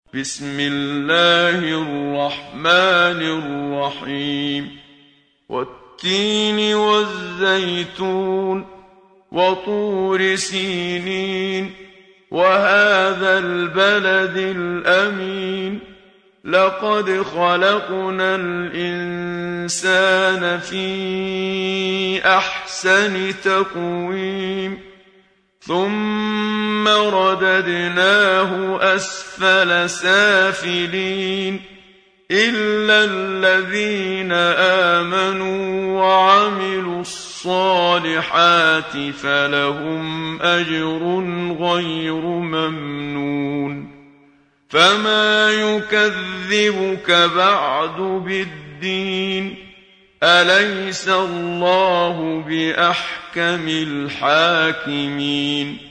بسم الله الرحمن الرحيم والتين والزيتون وطور سينين وهذا البلد الأمين لقد خلقنا الإنسان في أحسن تقويم ثم رددناه أسفل سافلين إلا الذين آمنوا وعملوا الصالحات فلهم أجر غير ممنون فما يكذبك بعد بالدين أليس الله بأحكم الحاكمين